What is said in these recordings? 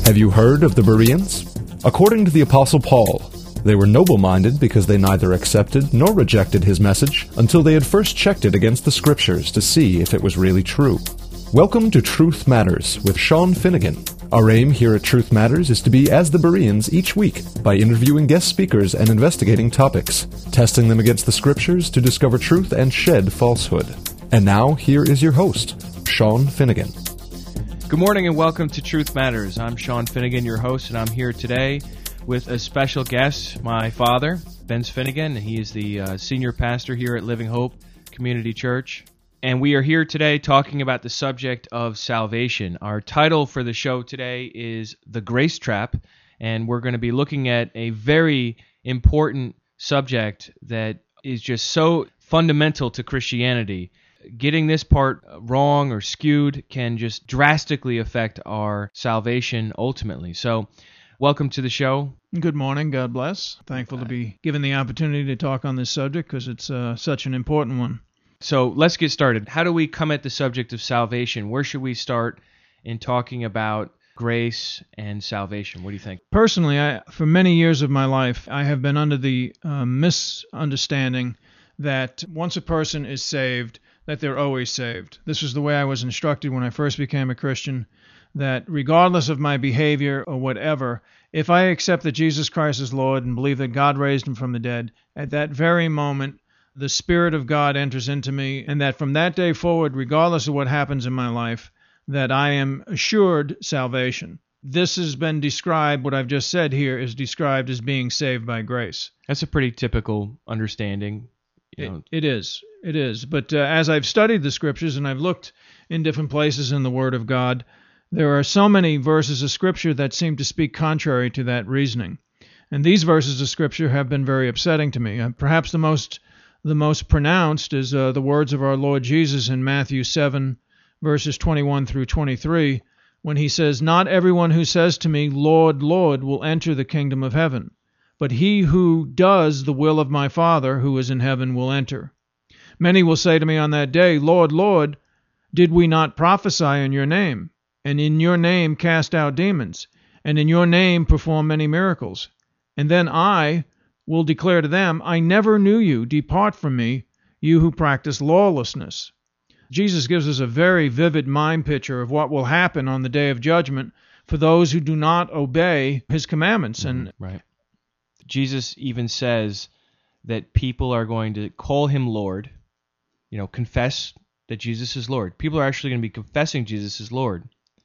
Have you heard of the Bereans? According to the Apostle Paul, they were noble-minded because they neither accepted nor rejected his message until they had first checked it against the Scriptures to see if it was really true. Welcome to Truth Matters with Sean Finnegan. Our aim here at Truth Matters is to be as the Bereans each week by interviewing guest speakers and investigating topics, testing them against the Scriptures to discover truth and shed falsehood. And now, here is your host, Sean Finnegan. Good morning and welcome to Truth Matters. I'm Sean Finnegan, your host, and I'm here today with a special guest, my father, Ben Finnegan. He is the senior pastor here at Living Hope Community Church. And we are here today talking about the subject of salvation. Our title for the show today is The Grace Trap, and we're going to be looking at a very important subject that is just so fundamental to Christianity. Getting this part wrong or skewed can just drastically affect our salvation ultimately. So, welcome to the show. Good morning. God bless. Thankful to be given the opportunity to talk on this subject because it's such an important one. So, let's get started. How do we come at the subject of salvation? Where should we start in talking about grace and salvation? What do you think? Personally, for many years of my life, I have been under the misunderstanding that once a person is saved, that they're always saved. This was the way I was instructed when I first became a Christian, that regardless of my behavior or whatever, if I accept that Jesus Christ is Lord and believe that God raised him from the dead, at that very moment, the Spirit of God enters into me, and that from that day forward, regardless of what happens in my life, that I am assured salvation. This has been described, what I've just said here is described as being saved by grace. That's a pretty typical understanding. It is. But as I've studied the Scriptures and I've looked in different places in the Word of God, there are so many verses of Scripture that seem to speak contrary to that reasoning. And these verses of Scripture have been very upsetting to me. Perhaps the most pronounced is the words of our Lord Jesus in Matthew 7, verses 21 through 23, when he says, "Not everyone who says to me, 'Lord, Lord,' will enter the kingdom of heaven, but he who does the will of my Father who is in heaven will enter. Many will say to me on that day, 'Lord, Lord, did we not prophesy in your name, and in your name cast out demons, and in your name perform many miracles?' And then I will declare to them, 'I never knew you. Depart from me, you who practice lawlessness.'" Jesus gives us a very vivid mind picture of what will happen on the day of judgment for those who do not obey his commandments. Right. Jesus even says that people are going to call him Lord, confess that Jesus is Lord. People are actually going to be confessing Jesus is Lord.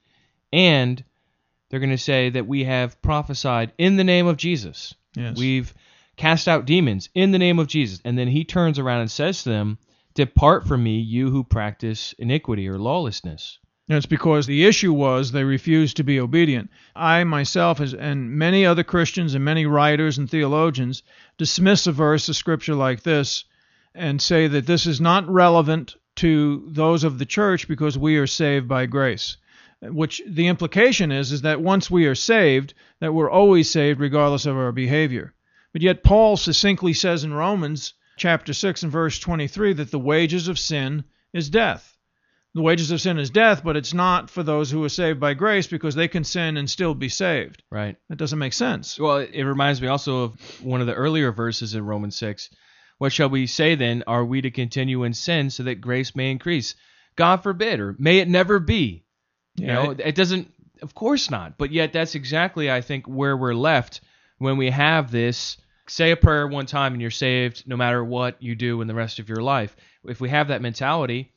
And they're going to say that we have prophesied in the name of Jesus. Yes. We've cast out demons in the name of Jesus. And then he turns around and says to them, "Depart from me, you who practice iniquity or lawlessness." And it's because the issue was they refused to be obedient. I myself, and many other Christians and many writers and theologians, dismiss a verse of Scripture like this and say that this is not relevant to those of the church because we are saved by grace. Which the implication is that once we are saved, that we're always saved regardless of our behavior. But yet Paul succinctly says in Romans chapter 6 and verse 23 that the wages of sin is death. The wages of sin is death, but it's not for those who are saved by grace because they can sin and still be saved. Right. That doesn't make sense. Well, it reminds me also of one of the earlier verses in Romans 6. "What shall we say then? Are we to continue in sin so that grace may increase? God forbid, or may it never be." It doesn't, of course not. But yet that's exactly, I think, where we're left when we have this, say a prayer one time and you're saved no matter what you do in the rest of your life. If we have that mentality,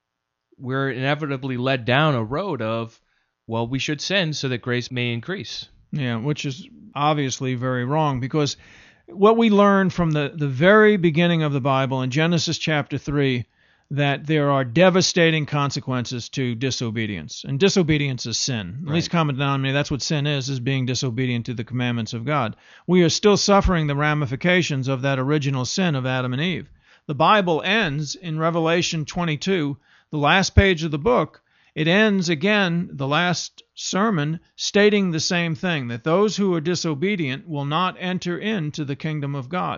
we're inevitably led down a road of, well, we should sin so that grace may increase. Yeah, which is obviously very wrong because what we learn from the very beginning of the Bible in Genesis chapter 3, that there are devastating consequences to disobedience. And disobedience is sin. At least common denominator, that's what sin is being disobedient to the commandments of God. We are still suffering the ramifications of that original sin of Adam and Eve. The Bible ends in Revelation 22, the last page of the book. It ends again, the last sermon, stating the same thing, that those who are disobedient will not enter into the kingdom of God.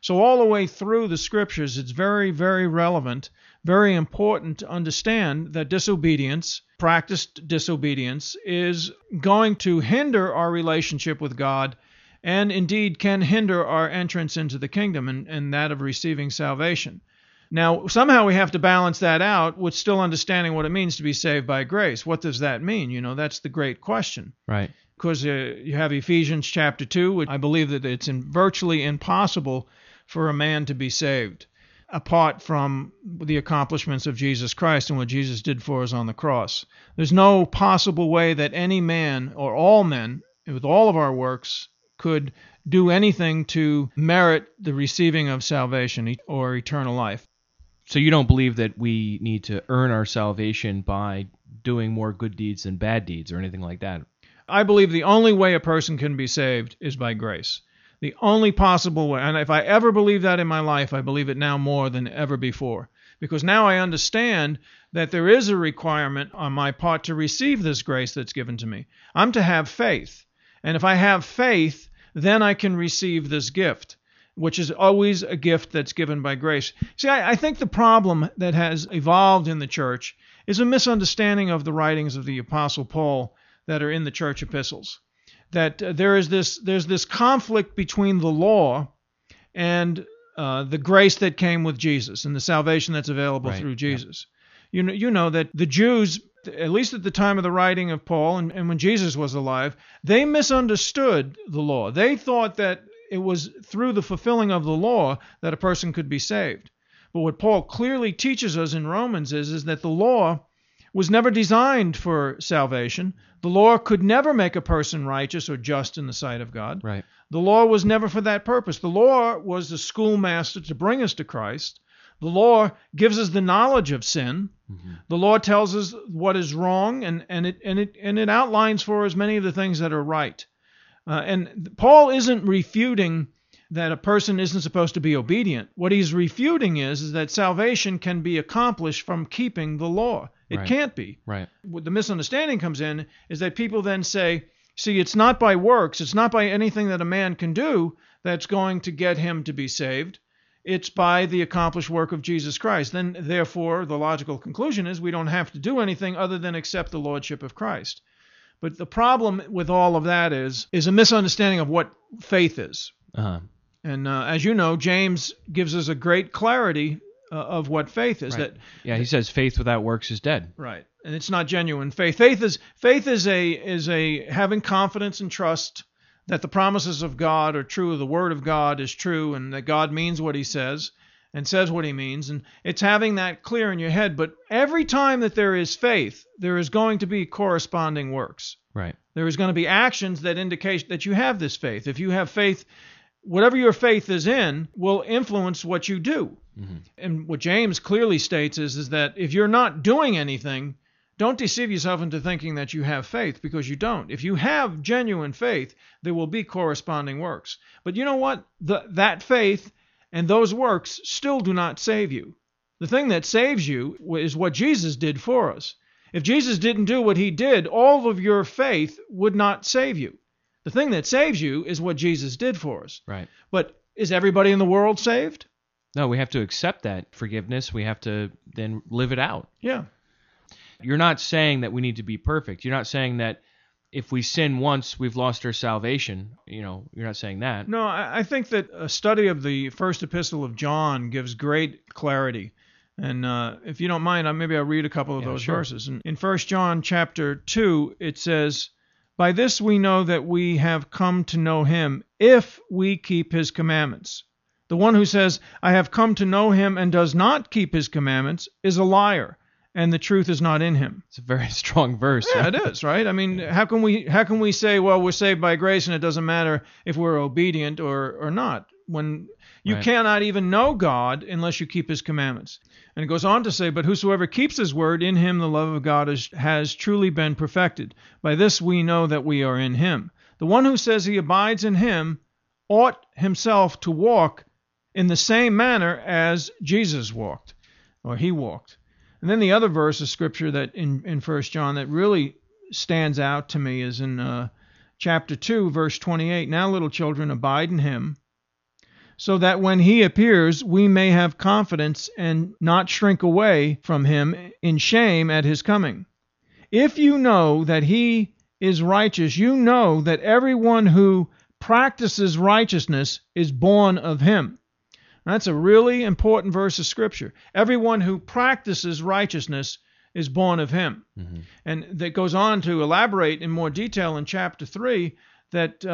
So all the way through the Scriptures, it's very, very relevant, very important to understand that disobedience, practiced disobedience, is going to hinder our relationship with God and indeed can hinder our entrance into the kingdom and that of receiving salvation. Now, somehow we have to balance that out with still understanding what it means to be saved by grace. What does that mean? You know, that's the great question. Right. Because you have Ephesians chapter 2, which I believe that it's virtually impossible for a man to be saved apart from the accomplishments of Jesus Christ and what Jesus did for us on the cross. There's no possible way that any man or all men, with all of our works, could do anything to merit the receiving of salvation or eternal life. So you don't believe that we need to earn our salvation by doing more good deeds than bad deeds or anything like that? I believe the only way a person can be saved is by grace. The only possible way. And if I ever believed that in my life, I believe it now more than ever before. Because now I understand that there is a requirement on my part to receive this grace that's given to me. I'm to have faith. And if I have faith, then I can receive this gift, which is always a gift that's given by grace. See, I think the problem that has evolved in the church is a misunderstanding of the writings of the Apostle Paul that are in the church epistles. That there's this conflict between the law and the grace that came with Jesus and the salvation that's available through Jesus. Yeah. You know that the Jews, at least at the time of the writing of Paul and when Jesus was alive, they misunderstood the law. They thought that it was through the fulfilling of the law that a person could be saved. But what Paul clearly teaches us in Romans is that the law was never designed for salvation. The law could never make a person righteous or just in the sight of God. Right. The law was never for that purpose. The law was the schoolmaster to bring us to Christ. The law gives us the knowledge of sin. Mm-hmm. The law tells us what is wrong, and it outlines for us many of the things that are right. And Paul isn't refuting that a person isn't supposed to be obedient. What he's refuting is that salvation can be accomplished from keeping the law. It can't be. Right. What the misunderstanding comes in is that people then say, see, it's not by works, it's not by anything that a man can do that's going to get him to be saved. It's by the accomplished work of Jesus Christ. Then, therefore, the logical conclusion is we don't have to do anything other than accept the lordship of Christ. But the problem with all of that is a misunderstanding of what faith is. Uh-huh. And as you know, James gives us a great clarity of what faith is. Right. He says faith without works is dead. Right, and it's not genuine faith. Faith is a having confidence and trust that the promises of God are true, the Word of God is true, and that God means what He says and says what He means. And it's having that clear in your head. But every time that there is faith, there is going to be corresponding works. Right. There is going to be actions that indicate that you have this faith. If you have faith, whatever your faith is in will influence what you do. Mm-hmm. And what James clearly states is that if you're not doing anything, don't deceive yourself into thinking that you have faith, because you don't. If you have genuine faith, there will be corresponding works. But you know what? That faith and those works still do not save you. The thing that saves you is what Jesus did for us. If Jesus didn't do what He did, all of your faith would not save you. The thing that saves you is what Jesus did for us. Right. But is everybody in the world saved? No, we have to accept that forgiveness. We have to then live it out. Yeah. You're not saying that we need to be perfect. You're not saying that if we sin once, we've lost our salvation. You're not saying that. No, I think that a study of the first epistle of John gives great clarity. And if you don't mind, maybe I'll read a couple of those verses. In 1 John chapter 2, it says, "By this we know that we have come to know Him, if we keep His commandments. The one who says, 'I have come to know Him,' and does not keep His commandments is a liar, and the truth is not in him." It's a very strong verse. Yeah, it is, right? I mean, how can we say, well, we're saved by grace and it doesn't matter if we're obedient or not, when you cannot even know God unless you keep His commandments. And it goes on to say, "But whosoever keeps His word, in him the love of God has truly been perfected. By this we know that we are in Him. The one who says he abides in Him ought himself to walk in the same manner as Jesus walked," or He walked. And then the other verse of Scripture that in 1 John that really stands out to me is in chapter 2, verse 28. "Now, little children, abide in Him, so that when he appears, we may have confidence and not shrink away from him in shame at his coming. If you know that he is righteous, you know that everyone who practices righteousness is born of him. That's a really important verse of Scripture. Everyone who practices righteousness is born of him. Mm-hmm. And that goes on to elaborate in more detail in chapter 3 that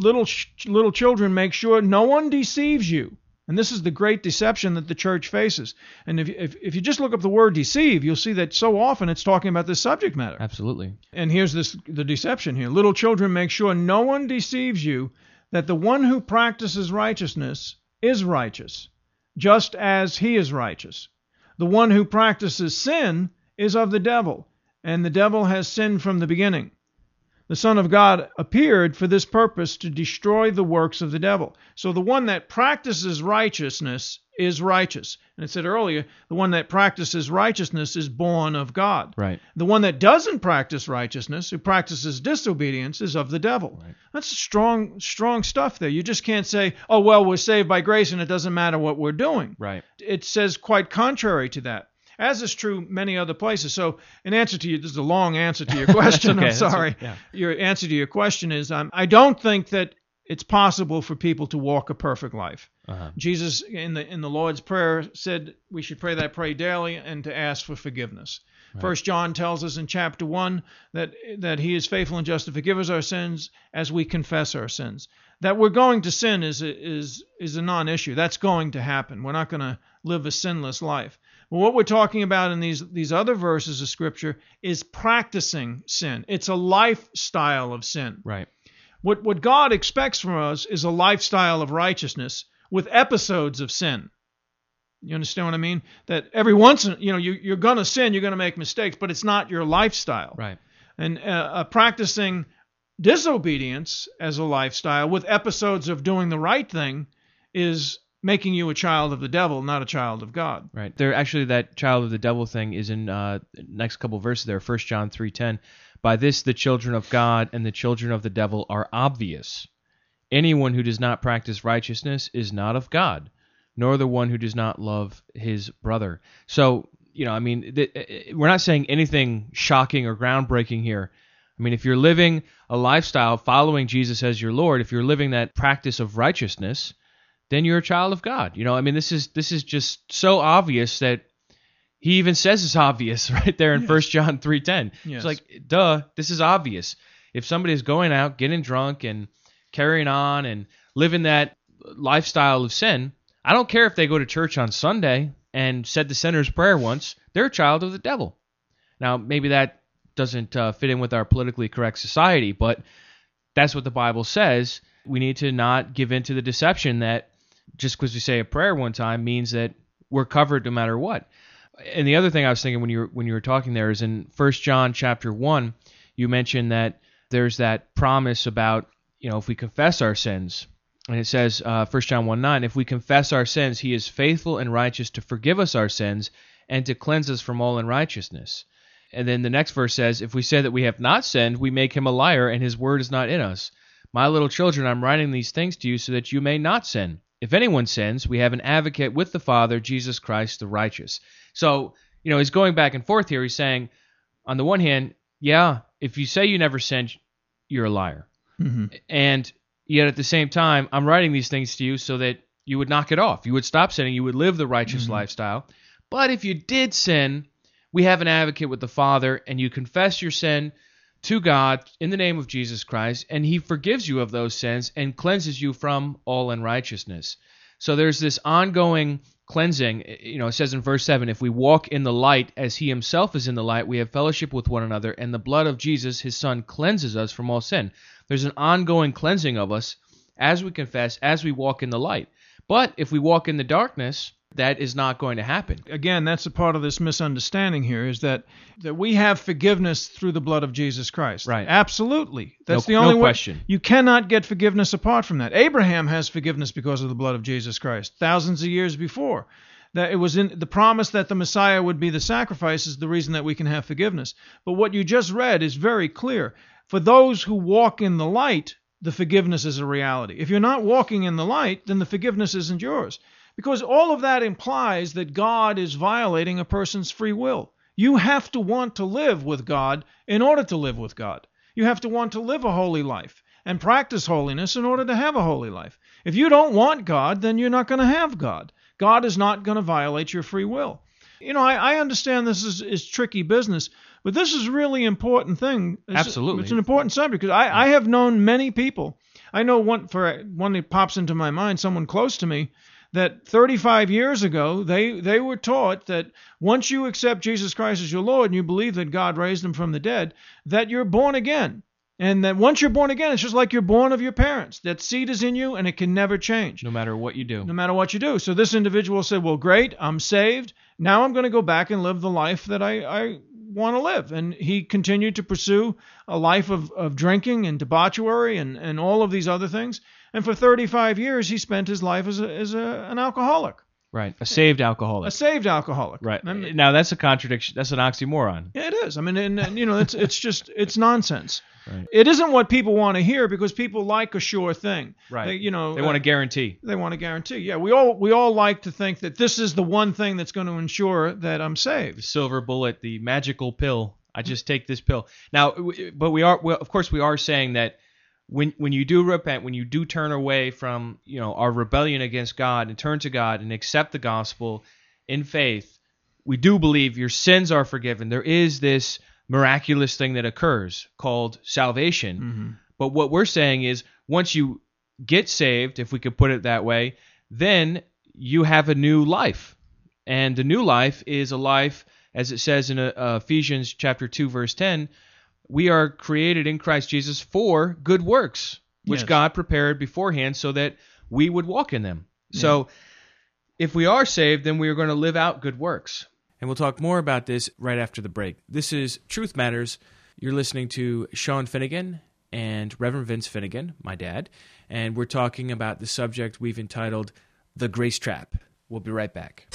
little children, make sure no one deceives you. And this is the great deception that the church faces. And if you just look up the word deceive, you'll see that so often it's talking about this subject matter. Absolutely. And here's the deception here. Little children, make sure no one deceives you, that the one who practices righteousness is righteous, just as he is righteous. The one who practices sin is of the devil, and the devil has sinned from the beginning. The Son of God appeared for this purpose, to destroy the works of the devil. So the one that practices righteousness is righteous. And it said earlier, the one that practices righteousness is born of God. Right. The one that doesn't practice righteousness, who practices disobedience, is of the devil. Right. That's strong stuff there. You just can't say, oh, well, we're saved by grace and it doesn't matter what we're doing. Right. It says quite contrary to that, as is true many other places. So in answer to you, this is a long answer to your question. Okay, I'm sorry. Your answer to your question is, I don't think that it's possible for people to walk a perfect life. Uh-huh. Jesus in the Lord's Prayer said we should pray that prayer daily and to ask for forgiveness. Right. 1 John tells us in chapter 1 that he is faithful and just to forgive us our sins as we confess our sins. That we're going to sin is a non-issue. That's going to happen. We're not going to live a sinless life. Well, what we're talking about in these other verses of Scripture is practicing sin. It's a lifestyle of sin. Right. What God expects from us is a lifestyle of righteousness with episodes of sin. You understand what I mean? That every once in you're going to sin, you're going to make mistakes, but it's not your lifestyle. Right. And practicing disobedience as a lifestyle with episodes of doing the right thing is making you a child of the devil, not a child of God. Right. There actually, that child of the devil thing is in next couple verses there. 1 John 3:10. By this the children of God and the children of the devil are obvious. Anyone who does not practice righteousness is not of God, nor the one who does not love his brother. So, we're not saying anything shocking or groundbreaking here. I mean, if you're living a lifestyle following Jesus as your Lord, if you're living that practice of righteousness, then you're a child of God. This is just so obvious that he even says it's obvious right there in Yes. 1 John 3:10. Yes. It's like, duh, this is obvious. If somebody is going out, getting drunk and carrying on and living that lifestyle of sin, I don't care if they go to church on Sunday and said the sinner's prayer once, they're a child of the devil. Now, maybe that doesn't fit in with our politically correct society, but that's what the Bible says. We need to not give in to the deception that just because we say a prayer one time means that we're covered no matter what. And the other thing I was thinking when you were talking there is in 1 John chapter 1, you mentioned that there's that promise about, if we confess our sins. And it says, 1 John 1:9, if we confess our sins, he is faithful and righteous to forgive us our sins and to cleanse us from all unrighteousness. And then the next verse says, if we say that we have not sinned, we make him a liar and his word is not in us. My little children, I'm writing these things to you so that you may not sin. If anyone sins, we have an advocate with the Father, Jesus Christ the righteous. So, he's going back and forth here. He's saying, on the one hand, yeah, if you say you never sinned, you're a liar. Mm-hmm. And yet at the same time, I'm writing these things to you so that you would knock it off. You would stop sinning. You would live the righteous mm-hmm. lifestyle. But if you did sin, we have an advocate with the Father, and you confess your sin to God in the name of Jesus Christ, and he forgives you of those sins and cleanses you from all unrighteousness. So there's this ongoing cleansing. It says in verse 7, if we walk in the light as he himself is in the light, we have fellowship with one another, and the blood of Jesus, his Son, cleanses us from all sin. There's an ongoing cleansing of us as we confess, as we walk in the light. But if we walk in the darkness, that is not going to happen. Again, that's a part of this misunderstanding here, is that we have forgiveness through the blood of Jesus Christ. Right. Absolutely. That's the only way. Question. You cannot get forgiveness apart from that. Abraham has forgiveness because of the blood of Jesus Christ, thousands of years before. That it was in the promise that the Messiah would be the sacrifice is the reason that we can have forgiveness. But what you just read is very clear. For those who walk in the light, the forgiveness is a reality. If you're not walking in the light, then the forgiveness isn't yours. Because all of that implies that God is violating a person's free will. You have to want to live with God in order to live with God. You have to want to live a holy life and practice holiness in order to have a holy life. If you don't want God, then you're not going to have God. God is not going to violate your free will. I understand this is tricky business, but this is a really important thing. Absolutely. It's an important subject because I have known many people. I know one that pops into my mind, someone close to me, that 35 years ago, they were taught that once you accept Jesus Christ as your Lord and you believe that God raised him from the dead, that you're born again. And that once you're born again, it's just like you're born of your parents. That seed is in you and it can never change. No matter what you do. No matter what you do. So this individual said, well, great, I'm saved. Now I'm going to go back and live the life that I want to live. And he continued to pursue a life of drinking and debauchery and all of these other things. And for 35 years, he spent his life as an alcoholic. Right, a saved alcoholic. A saved alcoholic. Right. Now that's a contradiction. That's an oxymoron. Yeah, it is. I mean, and it's nonsense. Right. It isn't what people want to hear because people like a sure thing. Right. They want a guarantee. They want a guarantee. Yeah, we all like to think that this is the one thing that's going to ensure that I'm saved. The silver bullet, the magical pill. I just take this pill. Now, but we are saying that when you do repent, when you do turn away from our rebellion against God and turn to God and accept the gospel in faith, we do believe your sins are forgiven. There is this miraculous thing that occurs called salvation. Mm-hmm. But what we're saying is once you get saved, if we could put it that way, then you have a new life. And the new life is a life, as it says in Ephesians chapter 2, verse 10, we are created in Christ Jesus for good works, which Yes. God prepared beforehand so that we would walk in them. Yeah. So if we are saved, then we are going to live out good works. And we'll talk more about this right after the break. This is Truth Matters. You're listening to Sean Finnegan and Reverend Vince Finnegan, my dad, and we're talking about the subject we've entitled The Grace Trap. We'll be right back.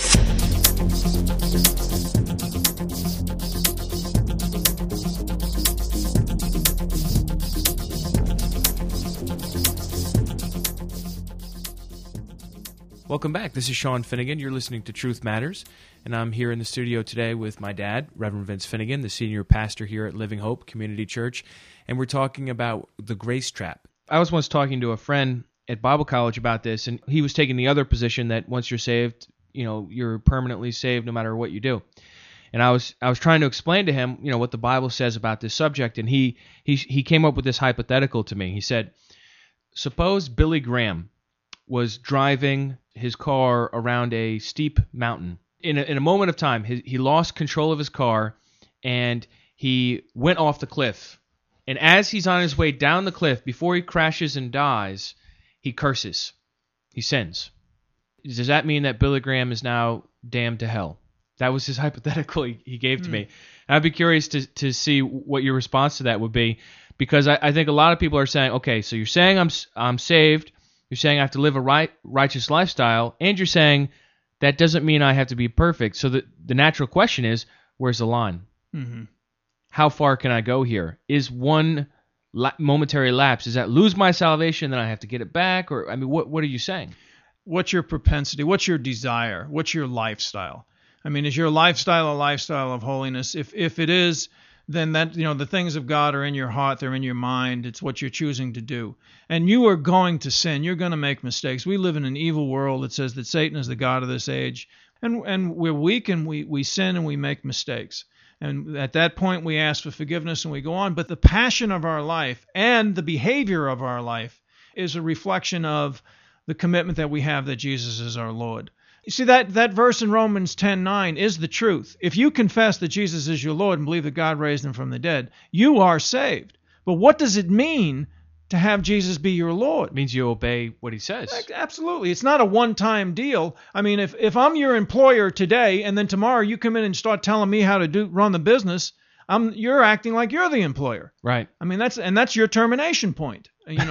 Welcome back. This is Sean Finnegan. You're listening to Truth Matters, and I'm here in the studio today with my dad, Reverend Vince Finnegan, the senior pastor here at Living Hope Community Church, and we're talking about the grace trap. I was once talking to a friend at Bible college about this, and he was taking the other position that once you're saved, you're permanently saved no matter what you do. And I was trying to explain to him, what the Bible says about this subject, and he came up with this hypothetical to me. He said, suppose Billy Graham was driving his car around a steep mountain. In a moment of time, he lost control of his car, and he went off the cliff. And as he's on his way down the cliff, before he crashes and dies, he curses. He sins. Does that mean that Billy Graham is now damned to hell? That was his hypothetical he gave to me. And I'd be curious to see what your response to that would be, because I think a lot of people are saying, okay, so you're saying I'm saved, you're saying I have to live a righteous lifestyle, and you're saying that doesn't mean I have to be perfect. So the natural question is, where's the line? Mm-hmm. How far can I go here? Is one momentary lapse, does that lose my salvation, then I have to get it back? Or what are you saying? What's your propensity? What's your desire? What's your lifestyle? Is your lifestyle a lifestyle of holiness? If it is, then that the things of God are in your heart, they're in your mind. It's what you're choosing to do. And you are going to sin. You're going to make mistakes. We live in an evil world that says that Satan is the god of this age. And we're weak and we sin and we make mistakes. And at that point, we ask for forgiveness and we go on. But the passion of our life and the behavior of our life is a reflection of the commitment that we have that Jesus is our Lord. You see, that verse in Romans 10:9 is the truth. If you confess that Jesus is your Lord and believe that God raised him from the dead, you are saved. But what does it mean to have Jesus be your Lord? It means you obey what he says. Absolutely. It's not a one-time deal. If I'm your employer today and then tomorrow you come in and start telling me how to run the business, you're acting like you're the employer. Right. That's your termination point.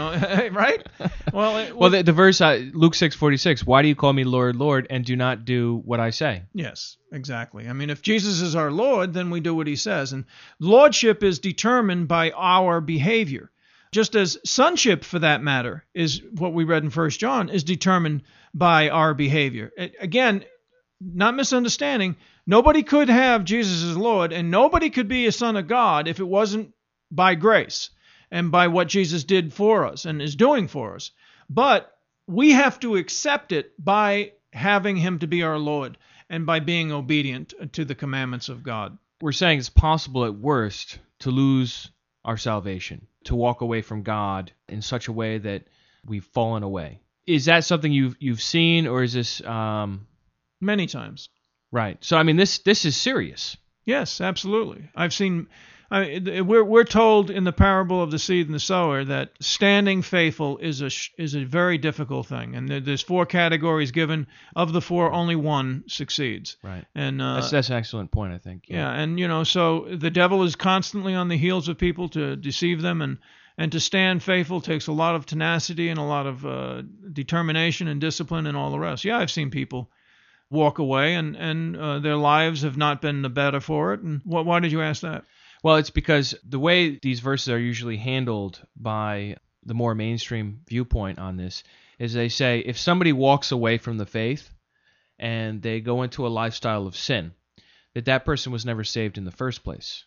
Right? Well, the verse Luke 6:46. Why do you call me Lord, Lord, and do not do what I say? Yes, exactly. If Jesus is our Lord, then we do what he says, and lordship is determined by our behavior. Just as sonship, for that matter, is what we read in 1 John, is determined by our behavior. Again, not misunderstanding, nobody could have Jesus as Lord, and nobody could be a son of God if it wasn't by grace and by what Jesus did for us and is doing for us. But we have to accept it by having him to be our Lord and by being obedient to the commandments of God. We're saying it's possible at worst to lose our salvation, to walk away from God in such a way that we've fallen away. Is that something you've seen, or is this Many times. right? So I mean, this is serious. Yes, absolutely. We're told in the parable of the seed and the sower that standing faithful is a very difficult thing, and there's 4 categories given. Of the 4, only one succeeds. Right. And that's an excellent point, I think. yeah, and so the devil is constantly on the heels of people to deceive them, and to stand faithful takes a lot of tenacity and a lot of determination and discipline and all the rest. Yeah, I've seen people walk away, and their lives have not been the better for it. And why did you ask that? Well, it's because the way these verses are usually handled by the more mainstream viewpoint on this is they say if somebody walks away from the faith and they go into a lifestyle of sin, that person was never saved in the first place.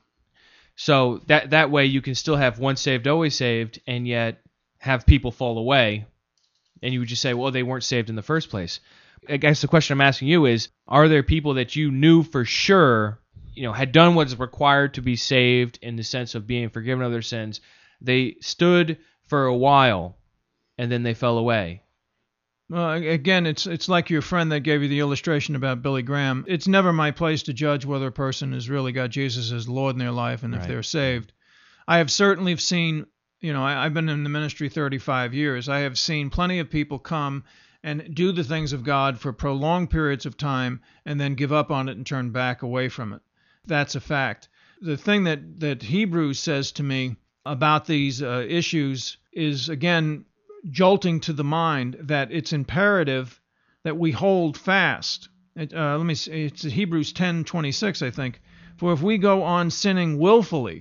So that way you can still have once saved, always saved, and yet have people fall away, and you would just say, well, they weren't saved in the first place. I guess the question I'm asking you is, are there people that you knew for sure had done what's required to be saved in the sense of being forgiven of their sins? They stood for a while, and then they fell away. Well, again, it's like your friend that gave you the illustration about Billy Graham. It's never my place to judge whether a person has really got Jesus as Lord in their life and if they're saved. I have certainly seen, I've been in the ministry 35 years. I have seen plenty of people come and do the things of God for prolonged periods of time and then give up on it and turn back away from it. That's a fact. The thing that Hebrews says to me about these issues is, again, jolting to the mind that it's imperative that we hold fast. Let me see, it's Hebrews 10:26, I think. For if we go on sinning willfully,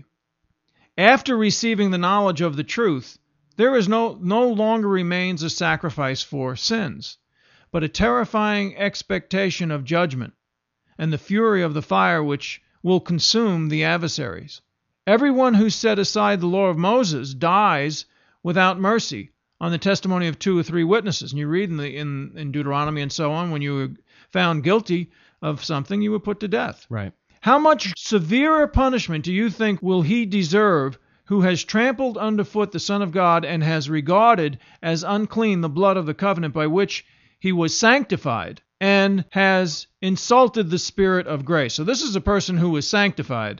after receiving the knowledge of the truth, there is no longer remains a sacrifice for sins, but a terrifying expectation of judgment and the fury of the fire which will consume the adversaries. Everyone who set aside the law of Moses dies without mercy on the testimony of 2 or 3 witnesses. And you read in Deuteronomy and so on, when you were found guilty of something, you were put to death. Right. How much severer punishment do you think will he deserve who has trampled underfoot the Son of God and has regarded as unclean the blood of the covenant by which he was sanctified and has insulted the Spirit of grace? So this is a person who was sanctified.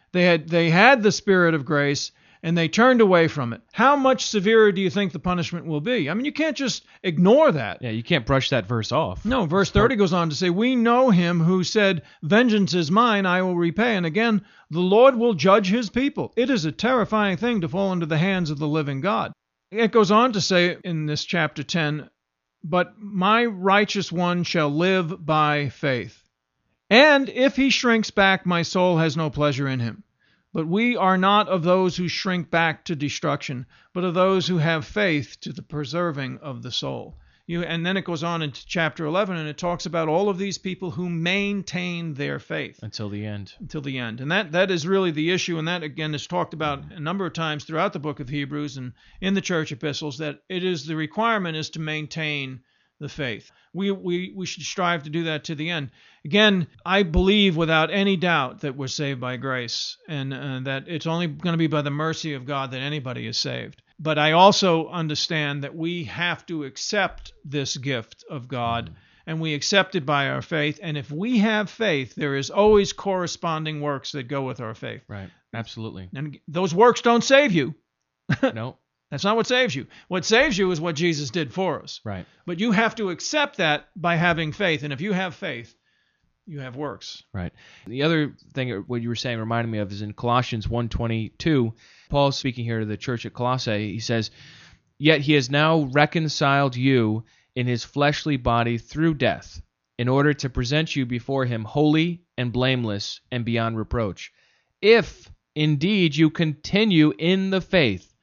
They had the Spirit of grace, and they turned away from it. How much severer do you think the punishment will be? I mean, you can't just ignore that. Yeah, you can't brush that verse off. No, verse 30 goes on to say, we know him who said, vengeance is mine, I will repay. And again, the Lord will judge his people. It is a terrifying thing to fall into the hands of the living God. It goes on to say in this chapter 10, but my righteous one shall live by faith. And if he shrinks back, my soul has no pleasure in him. But we are not of those who shrink back to destruction, but of those who have faith to the preserving of the soul. And then it goes on into chapter 11, and it talks about all of these people who maintain their faith. Until the end. Until the end. And that is really the issue, and that, again, is talked about a number of times throughout the book of Hebrews and in the church epistles, that it is the requirement is to maintain the faith. We should strive to do that to the end. Again, I believe without any doubt that we're saved by grace, and that it's only going to be by the mercy of God that anybody is saved. But I also understand that we have to accept this gift of God, and we accept it by our faith. And if we have faith, there is always corresponding works that go with our faith. Right. Absolutely. And those works don't save you. No. That's not what saves you. What saves you is what Jesus did for us. Right. But you have to accept that by having faith. And if you have faith, you have works. Right. The other thing, what you were saying, reminded me of is in Colossians 1:22. Paul's speaking here to the church at Colossae. He says, yet he has now reconciled you in his fleshly body through death, in order to present you before him holy and blameless and beyond reproach. If indeed you continue in the faith,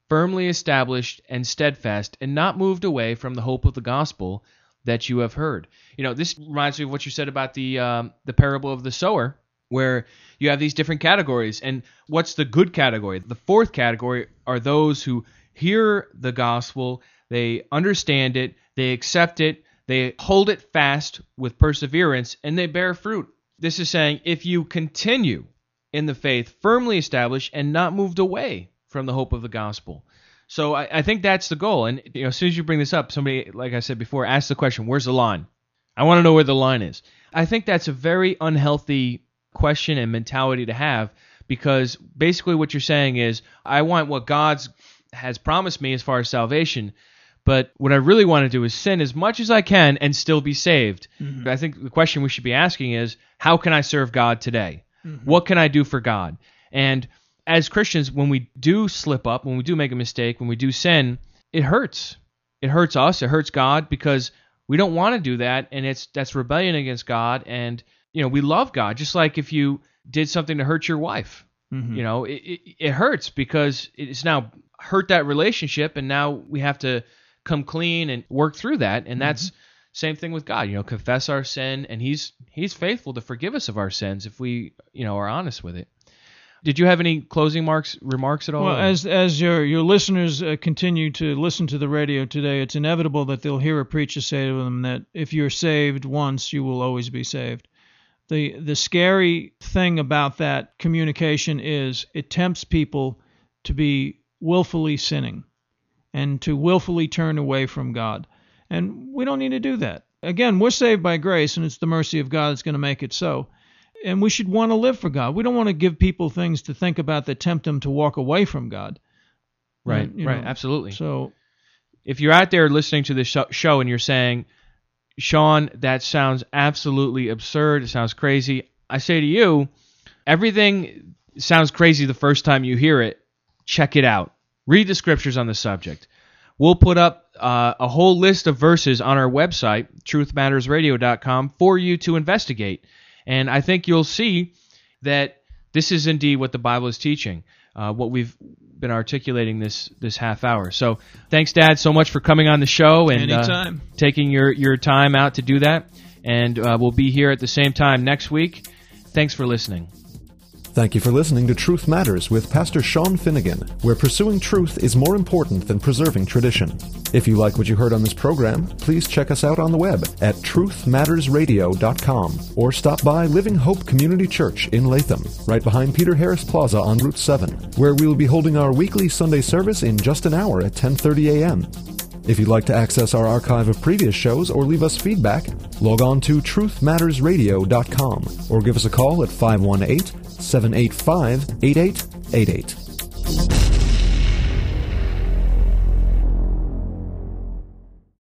firmly established and steadfast, and not moved away from the hope of the gospel that you have heard. This reminds me of what you said about the parable of the sower, where you have these different categories. And what's the good category? The fourth category are those who hear the gospel, they understand it, they accept it, they hold it fast with perseverance, and they bear fruit. This is saying if you continue in the faith, firmly established and not moved away from the hope of the gospel. So I think that's the goal. And as soon as you bring this up, somebody, like I said before, asks the question, where's the line? I want to know where the line is. I think that's a very unhealthy question and mentality to have, because basically what you're saying is, I want what God has promised me as far as salvation, but what I really want to do is sin as much as I can and still be saved. Mm-hmm. I think the question we should be asking is, how can I serve God today? Mm-hmm. What can I do for God? And as Christians, when we do slip up, when we do make a mistake, when we do sin, it hurts. It hurts us, it hurts God, because we don't want to do that, and that's rebellion against God. And we love God, just like if you did something to hurt your wife. Mm-hmm. It hurts because it's now hurt that relationship, and now we have to come clean and work through that. And that's same thing with God. Confess our sin, and He's faithful to forgive us of our sins if we are honest with it. Did you have any closing remarks at all? Well, as your listeners continue to listen to the radio today, it's inevitable that they'll hear a preacher say to them that if you're saved once, you will always be saved. The scary thing about that communication is it tempts people to be willfully sinning and to willfully turn away from God. And we don't need to do that. Again, we're saved by grace, and it's the mercy of God that's going to make it so. And we should want to live for God. We don't want to give people things to think about that tempt them to walk away from God. Right, right, absolutely. So, if you're out there listening to this show and you're saying, Sean, that sounds absolutely absurd, it sounds crazy, I say to you, everything sounds crazy the first time you hear it. Check it out. Read the scriptures on the subject. We'll put up a whole list of verses on our website, truthmattersradio.com, for you to investigate. And I think you'll see that this is indeed what the Bible is teaching, what we've been articulating this half hour. So thanks, Dad, so much for coming on the show and taking your time out to do that. And we'll be here at the same time next week. Thanks for listening. Thank you for listening to Truth Matters with Pastor Sean Finnegan, where pursuing truth is more important than preserving tradition. If you like what you heard on this program, please check us out on the web at truthmattersradio.com or stop by Living Hope Community Church in Latham, right behind Peter Harris Plaza on Route 7, where we will be holding our weekly Sunday service in just an hour at 10:30 a.m. If you'd like to access our archive of previous shows or leave us feedback, log on to truthmattersradio.com or give us a call at 518-785-8888.